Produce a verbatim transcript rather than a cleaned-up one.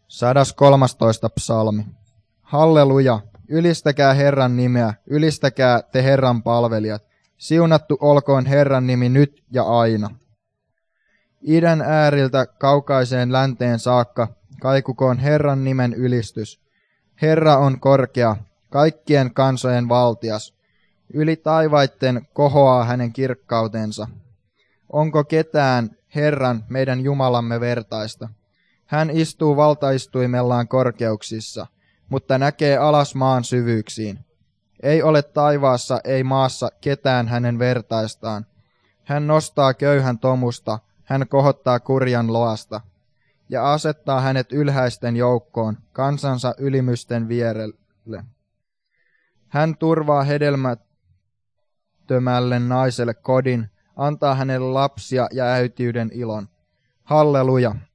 Sadas kolmastoista psalmi. Halleluja, ylistäkää Herran nimeä, ylistäkää te Herran palvelijat. Siunattu olkoon Herran nimi nyt ja aina. Idän ääriltä kaukaiseen länteen saakka kaikukoon Herran nimen ylistys. Herra on korkea, kaikkien kansojen valtias. Yli taivaitten kohoaa hänen kirkkautensa. Onko ketään Herran meidän Jumalamme vertaista? Hän istuu valtaistuimellaan korkeuksissa, mutta näkee alas maan syvyyksiin. Ei ole taivaassa, ei maassa ketään hänen vertaistaan. Hän nostaa köyhän tomusta, hän kohottaa kurjan loasta, ja asettaa hänet ylhäisten joukkoon, kansansa ylimysten vierelle. Hän turvaa hedelmättömälle naiselle kodin, antaa hänelle lapsia ja äitiyden ilon. Halleluja!